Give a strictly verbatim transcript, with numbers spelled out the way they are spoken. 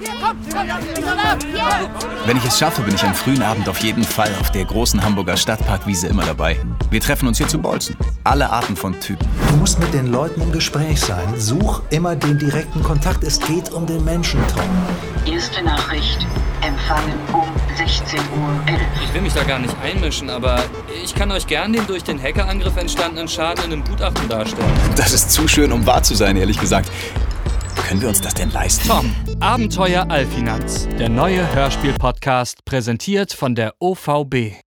Wenn ich es schaffe, bin ich am frühen Abend auf jeden Fall auf der großen Hamburger Stadtparkwiese immer dabei. Wir treffen uns hier zu Bolzen. Alle Arten von Typen. Du musst mit den Leuten im Gespräch sein. Such immer den direkten Kontakt. Es geht um den Menschen, Tom. Erste Nachricht. Empfangen um sechzehn Uhr elf. Ich will mich da gar nicht einmischen, aber ich kann euch gern den durch den Hackerangriff entstandenen Schaden in einem Gutachten darstellen. Das ist zu schön, um wahr zu sein, ehrlich gesagt. Können wir uns das denn leisten? Tom, Abenteuer Allfinanz. Der neue Hörspiel-Podcast, präsentiert von der O V B.